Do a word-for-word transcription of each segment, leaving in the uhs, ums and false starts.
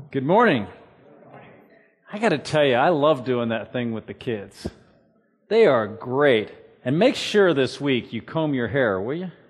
Good morning. I got to tell you, I love doing that thing with the kids. They are great. And make sure this week you comb your hair, will you?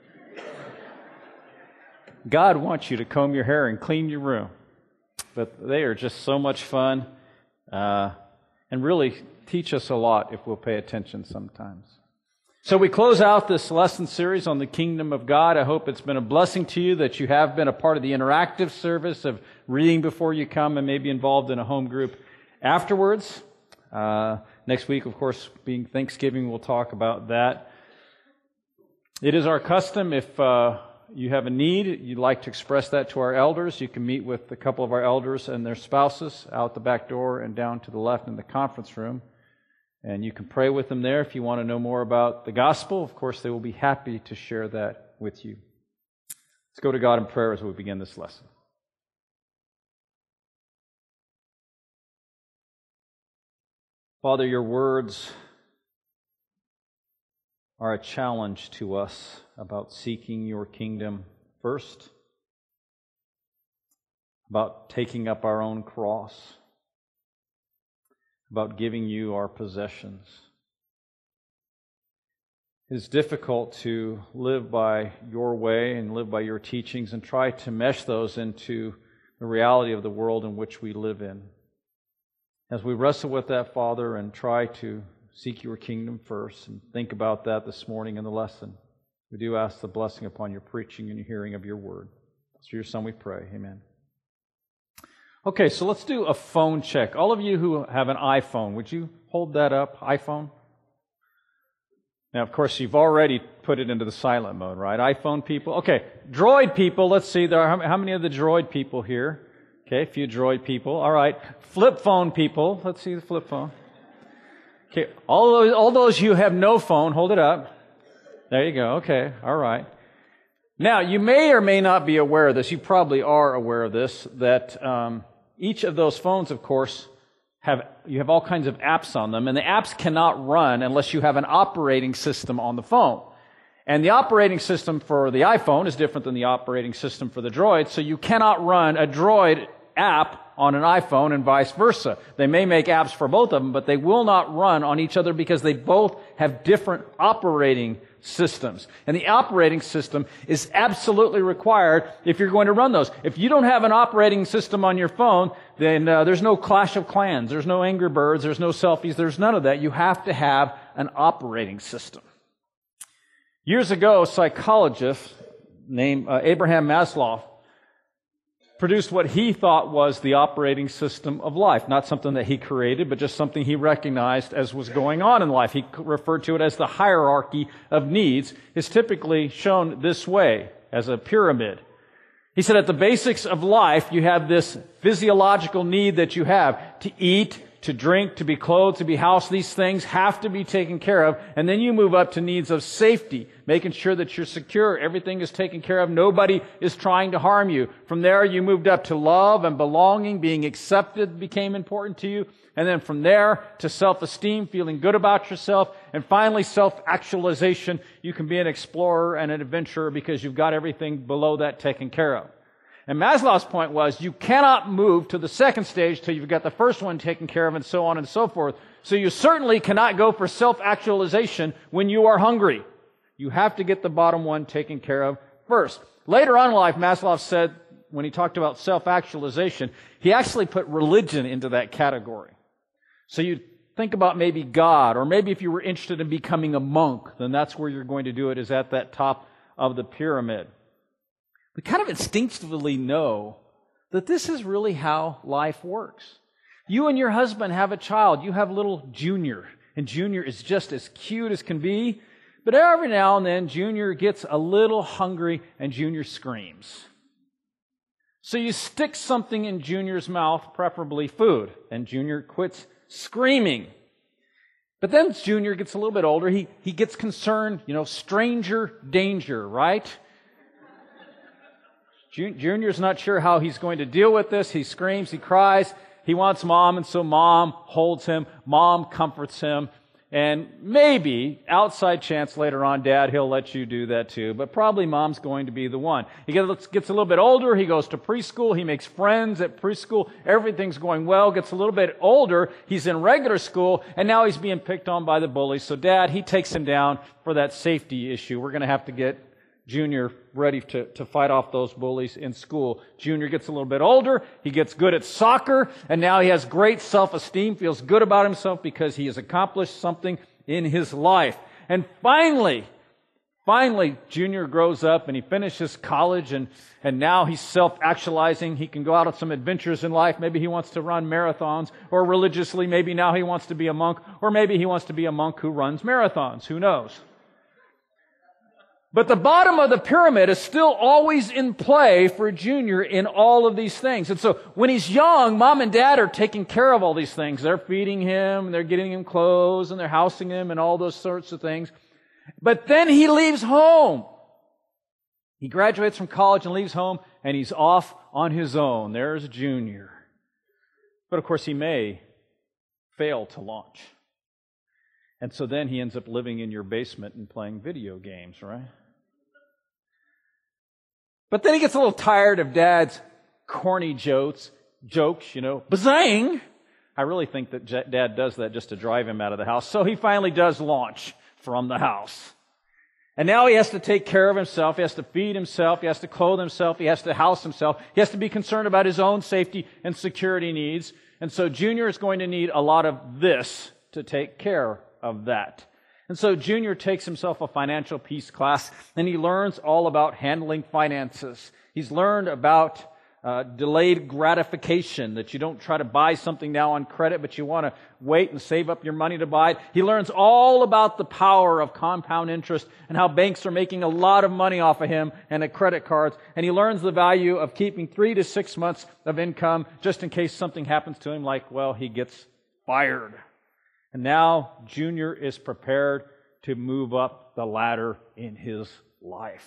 God wants you to comb your hair and clean your room. But they are just so much fun uh, and really teach us a lot if we'll pay attention sometimes. So we close out this lesson series on the kingdom of God. I hope it's been a blessing to you that you have been a part of the interactive service of reading before you come and maybe involved in a home group afterwards. Uh, next week, of course, being Thanksgiving, we'll talk about that. It is our custom, if uh, you have a need, you'd like to express that to our elders, you can meet with a couple of our elders and their spouses out the back door and down to the left in the conference room. And you can pray with them there if you want to know more about the gospel. Of course, they will be happy to share that with you. Let's go to God in prayer as we begin this lesson. Father, your words are a challenge to us about seeking your kingdom first, about taking up our own cross, about giving you our possessions. It is difficult to live by your way and live by your teachings and try to mesh those into the reality of the world in which we live in. As we wrestle with that, Father, and try to seek your kingdom first and think about that this morning in the lesson, we do ask the blessing upon your preaching and your hearing of your word. Through your Son we pray. Amen. Okay, so let's do a phone check. All of you who have an iPhone, would you hold that up, iPhone? Now, of course, you've already put it into the silent mode, right? iPhone people. Okay, Droid people, let's see. There are how many of the Droid people here? Okay, a few Droid people. All right, flip phone people. Let's see the flip phone. Okay, all those, all those who have no phone, hold it up. There you go. Okay, all right. Now, you may or may not be aware of this. You probably are aware of this, that um, each of those phones, of course, have you have all kinds of apps on them, and the apps cannot run unless you have an operating system on the phone. And the operating system for the iPhone is different than the operating system for the Droid, so you cannot run a Droid app on an iPhone and vice versa. They may make apps for both of them, but they will not run on each other because they both have different operating systems. And the operating system is absolutely required if you're going to run those. If you don't have an operating system on your phone, then uh, there's no Clash of Clans, there's no Angry Birds, there's no selfies, there's none of that. You have to have an operating system. Years ago, a psychologist named uh, Abraham Maslow produced what he thought was the operating system of life. Not something that he created, but just something he recognized as was going on in life. He referred to it as the hierarchy of needs. It's typically shown this way, as a pyramid. He said at the basics of life, you have this physiological need that you have to eat, to drink, to be clothed, to be housed. These things have to be taken care of. And then you move up to needs of safety, making sure that you're secure, everything is taken care of, nobody is trying to harm you. From there, you moved up to love and belonging, being accepted became important to you. And then from there to self-esteem, feeling good about yourself. And finally, self-actualization. You can be an explorer and an adventurer because you've got everything below that taken care of. And Maslow's point was you cannot move to the second stage till you've got the first one taken care of and so on and so forth. So you certainly cannot go for self-actualization when you are hungry. You have to get the bottom one taken care of first. Later on in life, Maslow said, when he talked about self-actualization, he actually put religion into that category. So you think about maybe God, or maybe if you were interested in becoming a monk, then that's where you're going to do it, is at that top of the pyramid. We kind of instinctively know that this is really how life works. You and your husband have a child. You have little Junior, and Junior is just as cute as can be. But every now and then, Junior gets a little hungry, and Junior screams. So you stick something in Junior's mouth, preferably food, and Junior quits screaming. But then Junior gets a little bit older. He, he gets concerned, you know, stranger danger, right? Junior's not sure how he's going to deal with this. He screams, he cries, he wants mom, and so mom holds him, mom comforts him, And maybe, outside chance later on, Dad, he'll let you do that too. But probably Mom's going to be the one. He gets, gets a little bit older. He goes to preschool. He makes friends at preschool. Everything's going well. Gets a little bit older. He's in regular school. And now he's being picked on by the bullies. So Dad, he takes him down for that safety issue. We're going to have to get Junior ready to, to fight off those bullies in school. Junior gets a little bit older. He gets good at soccer, and now he has great self-esteem, feels good about himself because he has accomplished something in his life. And finally, finally, Junior grows up and he finishes college, and, and now he's self-actualizing. He can go out on some adventures in life. Maybe he wants to run marathons, or religiously, maybe now he wants to be a monk, or maybe he wants to be a monk who runs marathons. Who knows? But the bottom of the pyramid is still always in play for Junior in all of these things. And so when he's young, Mom and Dad are taking care of all these things. They're feeding him, they're getting him clothes, and they're housing him and all those sorts of things. But then he leaves home. He graduates from college and leaves home, and he's off on his own. There's Junior. But of course, he may fail to launch. And so then he ends up living in your basement and playing video games, right? But then he gets a little tired of Dad's corny jokes, jokes, you know, bazang. I really think that Dad does that just to drive him out of the house. So he finally does launch from the house. And now he has to take care of himself. He has to feed himself. He has to clothe himself. He has to house himself. He has to be concerned about his own safety and security needs. And so Junior is going to need a lot of this to take care of that. And so Junior takes himself a financial peace class, and he learns all about handling finances. He's learned about uh, delayed gratification, that you don't try to buy something now on credit, but you want to wait and save up your money to buy it. He learns all about the power of compound interest and how banks are making a lot of money off of him and at credit cards. And he learns the value of keeping three to six months of income just in case something happens to him, like, well, he gets fired. And now Junior is prepared to move up the ladder in his life.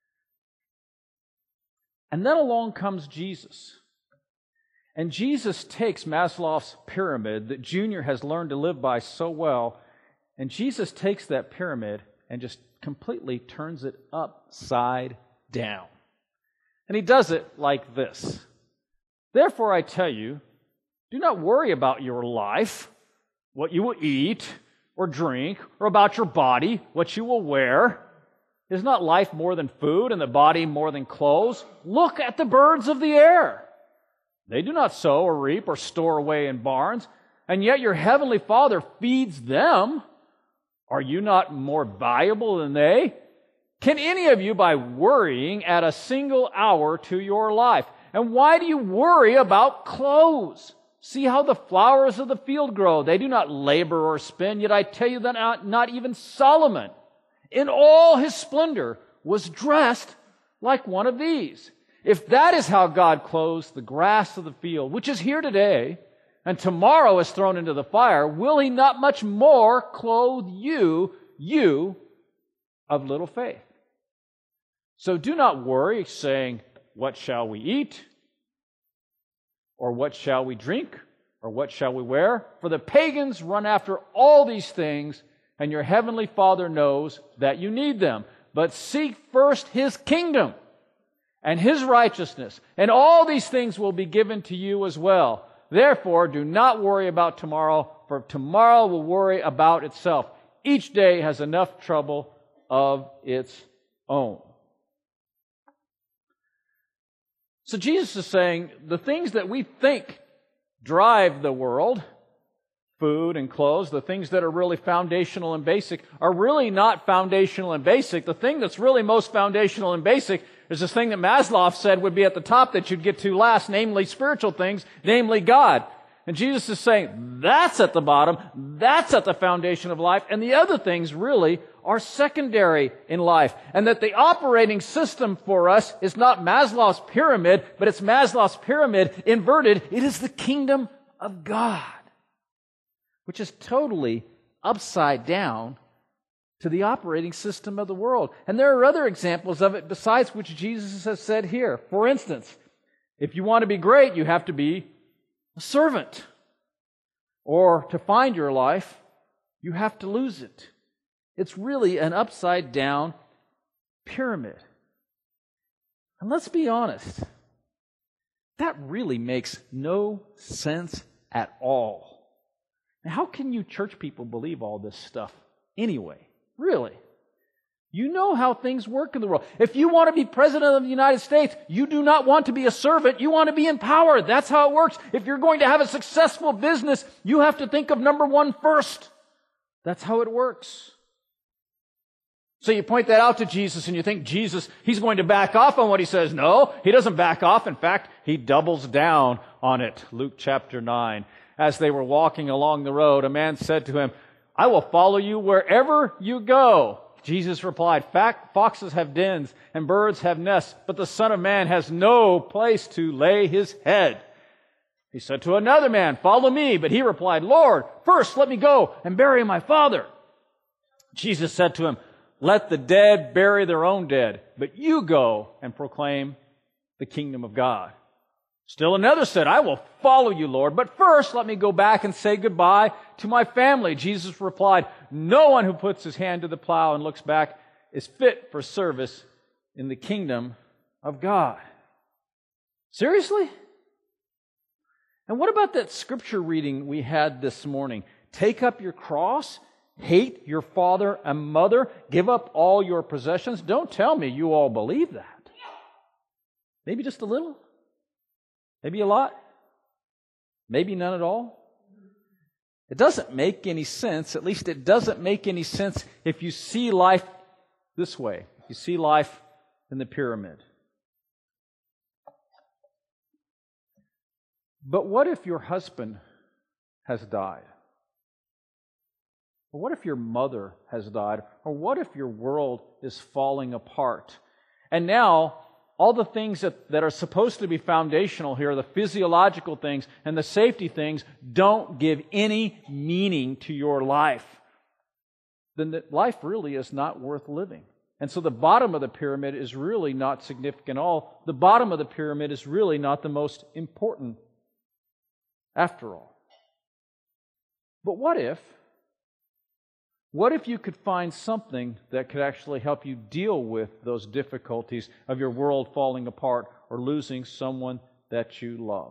And then along comes Jesus. And Jesus takes Maslow's pyramid that Junior has learned to live by so well, and Jesus takes that pyramid and just completely turns it upside down. And he does it like this. Therefore I tell you, do not worry about your life, what you will eat or drink, or about your body, what you will wear. Is not life more than food, and the body more than clothes? Look at the birds of the air. They do not sow or reap or store away in barns, and yet your heavenly Father feeds them. Are you not more valuable than they? Can any of you, by worrying, add a single hour to your life? And why do you worry about clothes? See how the flowers of the field grow. They do not labor or spin, yet I tell you that not, not even Solomon, in all his splendor, was dressed like one of these. If that is how God clothes the grass of the field, which is here today, and tomorrow is thrown into the fire, will he not much more clothe you, you of little faith? So do not worry, saying, what shall we eat? Or what shall we drink? Or what shall we wear? For the pagans run after all these things, and your heavenly Father knows that you need them. But seek first His kingdom and His righteousness, and all these things will be given to you as well. Therefore, do not worry about tomorrow, for tomorrow will worry about itself. Each day has enough trouble of its own. So Jesus is saying the things that we think drive the world, food and clothes, the things that are really foundational and basic, are really not foundational and basic. The thing that's really most foundational and basic is this thing that Maslow said would be at the top that you'd get to last, namely spiritual things, namely God. And Jesus is saying that's at the bottom, that's at the foundation of life, and the other things really are secondary in life. And that the operating system for us is not Maslow's pyramid, but it's Maslow's pyramid inverted. It is the kingdom of God, which is totally upside down to the operating system of the world. And there are other examples of it besides which Jesus has said here. For instance, if you want to be great, you have to be a servant. Or to find your life, you have to lose it. It's really an upside down pyramid. And let's be honest, that really makes no sense at all. Now, how can you church people believe all this stuff anyway? Really? You know how things work in the world. If you want to be president of the United States, you do not want to be a servant. You want to be in power. That's how it works. If you're going to have a successful business, you have to think of number one first. That's how it works. So you point that out to Jesus and you think Jesus, He's going to back off on what He says. No, He doesn't back off. In fact, He doubles down on it. Luke chapter nine. As they were walking along the road, a man said to Him, I will follow you wherever you go. Jesus replied, foxes have dens and birds have nests, but the Son of Man has no place to lay His head. He said to another man, follow me. But he replied, Lord, first let me go and bury my father. Jesus said to him, let the dead bury their own dead, but you go and proclaim the kingdom of God. Still another said, I will follow you, Lord, but first let me go back and say goodbye to my family. Jesus replied, no one who puts his hand to the plow and looks back is fit for service in the kingdom of God. Seriously? And what about that scripture reading we had this morning? Take up your cross, hate your father and mother, give up all your possessions. Don't tell me you all believe that. Maybe just a little. Maybe a lot. Maybe none at all. It doesn't make any sense. At least it doesn't make any sense if you see life this way. If you see life in the pyramid. But what if your husband has died? Or what if your mother has died? Or what if your world is falling apart? And now, all the things that, that are supposed to be foundational here, the physiological things and the safety things, don't give any meaning to your life. Then that life really is not worth living. And so the bottom of the pyramid is really not significant at all. The bottom of the pyramid is really not the most important after all. But what if, what if you could find something that could actually help you deal with those difficulties of your world falling apart or losing someone that you love?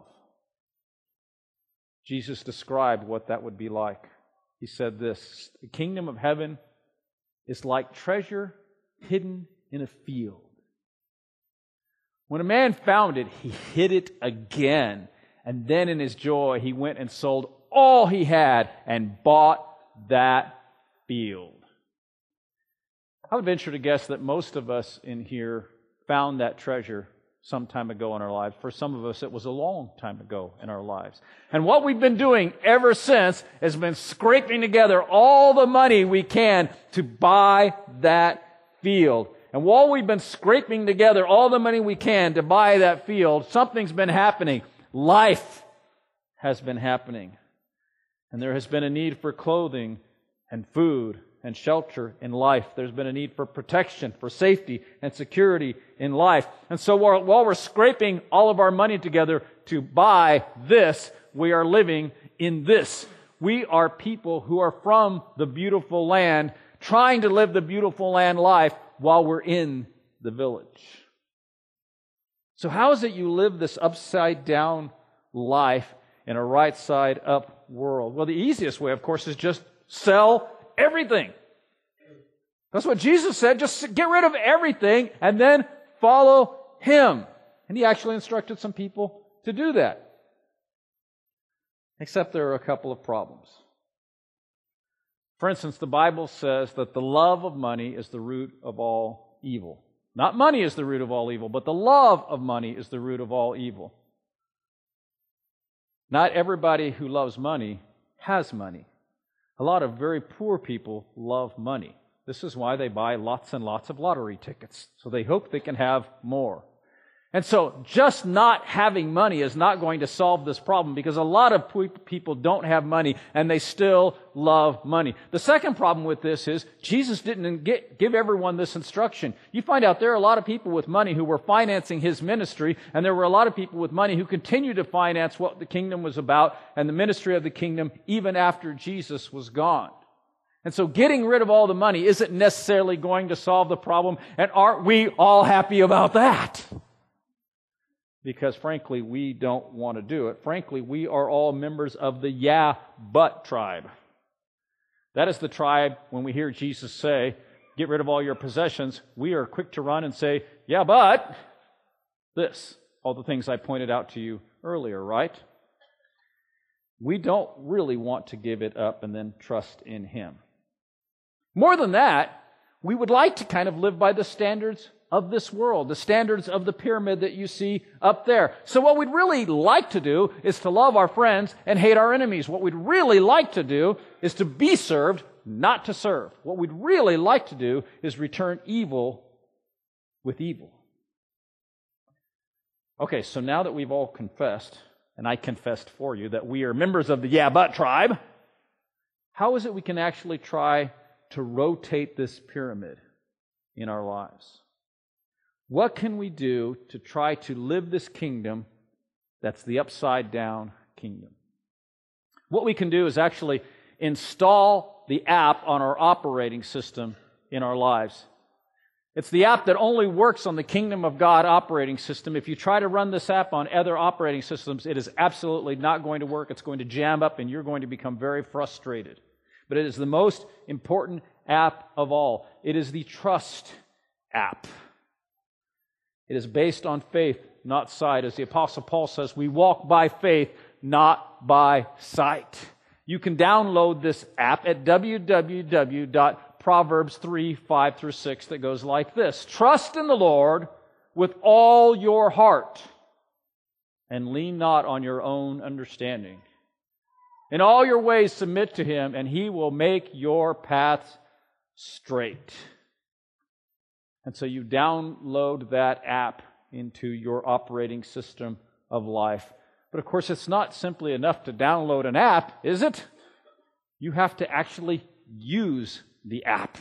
Jesus described what that would be like. He said this, the kingdom of heaven is like treasure hidden in a field. When a man found it, he hid it again. And then in his joy, he went and sold all he had and bought that field. I would venture to guess that most of us in here found that treasure some time ago in our lives. For some of us, it was a long time ago in our lives. And what we've been doing ever since has been scraping together all the money we can to buy that field. And while we've been scraping together all the money we can to buy that field, something's been happening. Life has been happening. And there has been a need for clothing and food and shelter in life. There's been a need for protection, for safety and security in life. And so while we're scraping all of our money together to buy this, we are living in this. We are people who are from the beautiful land, trying to live the beautiful land life while we're in the village. So how is it you live this upside down life in a right side up world? Well, the easiest way, of course, is just sell everything. That's what Jesus said. Just get rid of everything and then follow Him. And He actually instructed some people to do that. Except there are a couple of problems. For instance, the Bible says that the love of money is the root of all evil. Not money is the root of all evil, but the love of money is the root of all evil. Not everybody who loves money has money. A lot of very poor people love money. This is why they buy lots and lots of lottery tickets. So they hope they can have more. And so just not having money is not going to solve this problem, because a lot of people don't have money and they still love money. The second problem with this is Jesus didn't get, give everyone this instruction. You find out there are a lot of people with money who were financing His ministry, and there were a lot of people with money who continued to finance what the kingdom was about and the ministry of the kingdom even after Jesus was gone. And so getting rid of all the money isn't necessarily going to solve the problem. And aren't we all happy about that? Because frankly, we don't want to do it. Frankly, we are all members of the yeah, but tribe. That is the tribe, when we hear Jesus say, get rid of all your possessions, we are quick to run and say, yeah, but this, all the things I pointed out to you earlier, right? We don't really want to give it up and then trust in Him. More than that, we would like to kind of live by the standards of this world, the standards of the pyramid that you see up there. So what we'd really like to do is to love our friends and hate our enemies. What we'd really like to do is to be served, not to serve. What we'd really like to do is return evil with evil. Okay, so now that we've all confessed, and I confessed for you, that we are members of the yeah, but tribe, how is it we can actually try to rotate this pyramid in our lives? What can we do to try to live this kingdom that's the upside down kingdom? What we can do is actually install the app on our operating system in our lives. It's the app that only works on the Kingdom of God operating system. If you try to run this app on other operating systems, it is absolutely not going to work. It's going to jam up and you're going to become very frustrated. But it is the most important app of all. It is the Trust app. It is based on faith, not sight. As the Apostle Paul says, we walk by faith, not by sight. You can download this app at w w w dot proverbs three, five through six that goes like this. Trust in the Lord with all your heart and lean not on your own understanding. In all your ways submit to Him, and He will make your paths straight. And so you download that app into your operating system of life. But of course, it's not simply enough to download an app, is it? You have to actually use the app.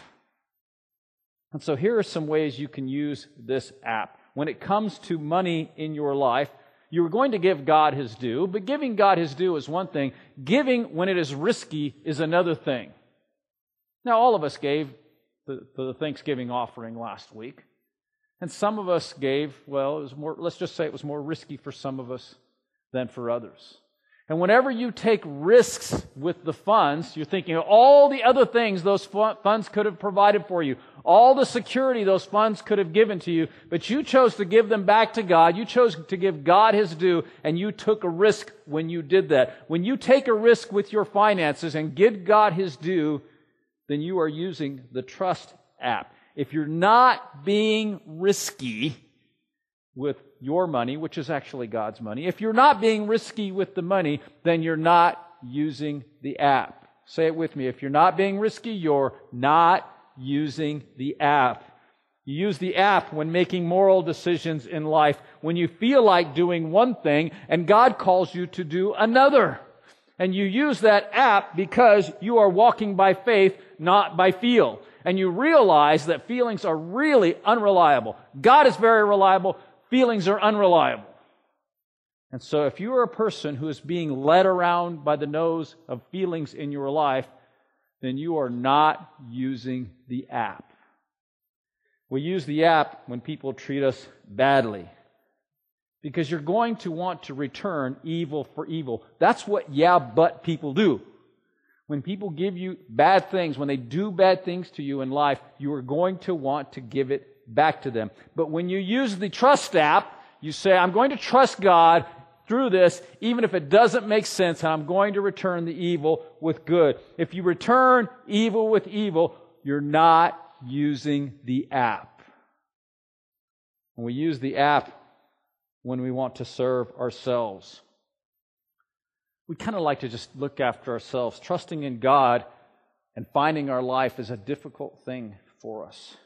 And so here are some ways you can use this app. When it comes to money in your life, you're going to give God His due, but giving God His due is one thing. Giving when it is risky is another thing. Now, all of us gave the, the Thanksgiving offering last week. And some of us gave, well, it was more, let's just say it was more risky for some of us than for others. And whenever you take risks with the funds, you're thinking of all the other things those funds could have provided for you, all the security those funds could have given to you, but you chose to give them back to God. You chose to give God His due, and you took a risk when you did that. When you take a risk with your finances and give God His due, then you are using the Trust app. If you're not being risky with your money, which is actually God's money, if you're not being risky with the money, then you're not using the app. Say it with me. If you're not being risky, you're not using the app. You use the app when making moral decisions in life, when you feel like doing one thing and God calls you to do another. And you use that app because you are walking by faith, not by feel. And you realize that feelings are really unreliable. God is very reliable. Feelings are unreliable. And so if you are a person who is being led around by the nose of feelings in your life, then you are not using the app. We use the app when people treat us badly, because you're going to want to return evil for evil. That's what yeah, but people do. When people give you bad things, when they do bad things to you in life, you are going to want to give it back to them. But when you use the Trust app, you say, I'm going to trust God through this, even if it doesn't make sense, and I'm going to return the evil with good. If you return evil with evil, you're not using the app. And we use the app when we want to serve ourselves. We kind of like to just look after ourselves. Trusting in God and finding our life is a difficult thing for us.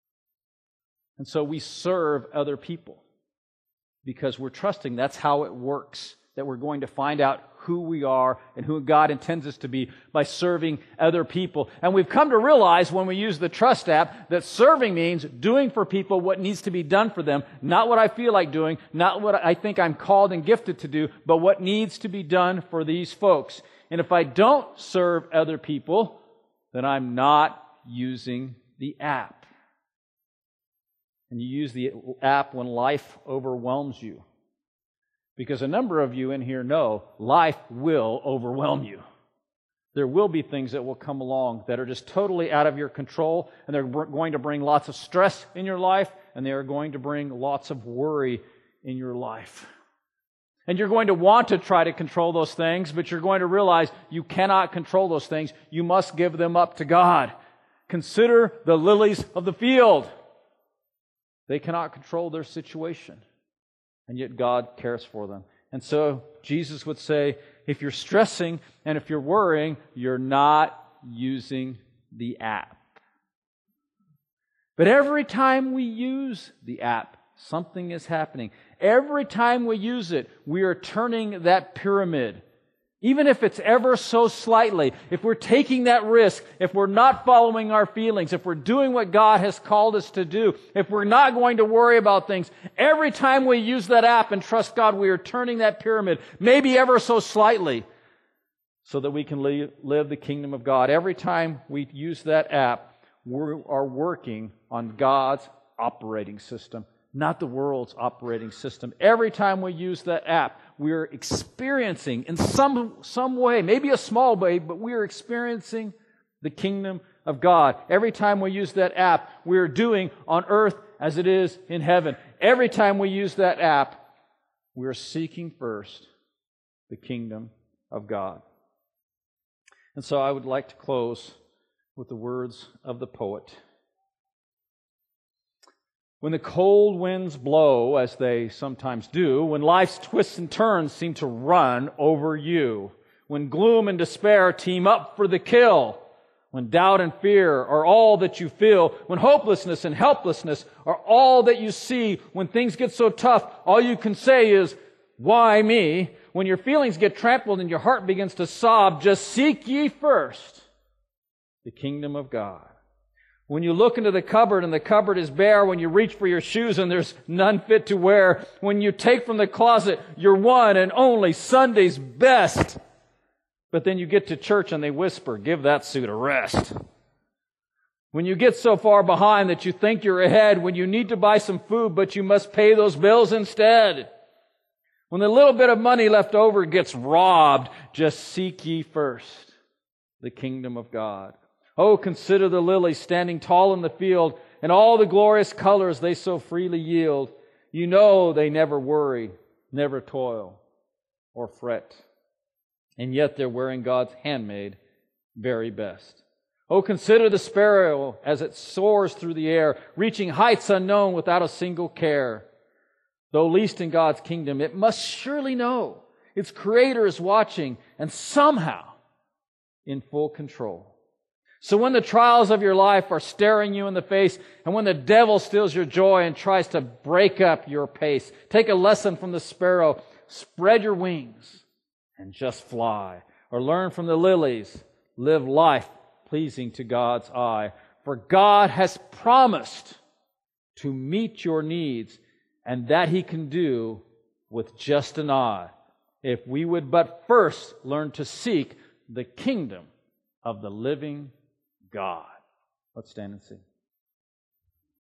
And so we serve other people because we're trusting that's how it works, that we're going to find out who we are and who God intends us to be by serving other people. And we've come to realize when we use the Trust app that serving means doing for people what needs to be done for them, not what I feel like doing, not what I think I'm called and gifted to do, but what needs to be done for these folks. And if I don't serve other people, then I'm not using the app. And you use the app when life overwhelms you. Because a number of you in here know life will overwhelm you. There will be things that will come along that are just totally out of your control, and they're going to bring lots of stress in your life, and they are going to bring lots of worry in your life. And you're going to want to try to control those things, but you're going to realize you cannot control those things. You must give them up to God. Consider the lilies of the field. They cannot control their situation, and yet God cares for them. And so Jesus would say, if you're stressing and if you're worrying, you're not using the app. But every time we use the app, something is happening. Every time we use it, we are turning that pyramid. Even if it's ever so slightly, if we're taking that risk, if we're not following our feelings, if we're doing what God has called us to do, if we're not going to worry about things, every time we use that app and trust God, we are turning that pyramid, maybe ever so slightly, so that we can live the kingdom of God. Every time we use that app, we are working on God's operating system, not the world's operating system. Every time we use that app, we're experiencing in some, some way, maybe a small way, but we're experiencing the kingdom of God. Every time we use that app, we're doing on earth as it is in heaven. Every time we use that app, we're seeking first the kingdom of God. And so I would like to close with the words of the poet. When the cold winds blow, as they sometimes do, when life's twists and turns seem to run over you, when gloom and despair team up for the kill, when doubt and fear are all that you feel, when hopelessness and helplessness are all that you see, when things get so tough, all you can say is, why me? When your feelings get trampled and your heart begins to sob, just seek ye first the kingdom of God. When you look into the cupboard and the cupboard is bare, when you reach for your shoes and there's none fit to wear, when you take from the closet your one and only Sunday's best, but then you get to church and they whisper, give that suit a rest. When you get so far behind that you think you're ahead, when you need to buy some food but you must pay those bills instead, when the little bit of money left over gets robbed, just seek ye first the kingdom of God. Oh, consider the lilies standing tall in the field and all the glorious colors they so freely yield. You know they never worry, never toil or fret. And yet they're wearing God's handmade very best. Oh, consider the sparrow as it soars through the air, reaching heights unknown without a single care. Though least in God's kingdom, it must surely know its Creator is watching and somehow in full control. So when the trials of your life are staring you in the face, and when the devil steals your joy and tries to break up your pace, take a lesson from the sparrow, spread your wings and just fly. Or learn from the lilies, live life pleasing to God's eye. For God has promised to meet your needs, and that He can do with just an eye, if we would but first learn to seek the kingdom of the living God. Let's stand and sing.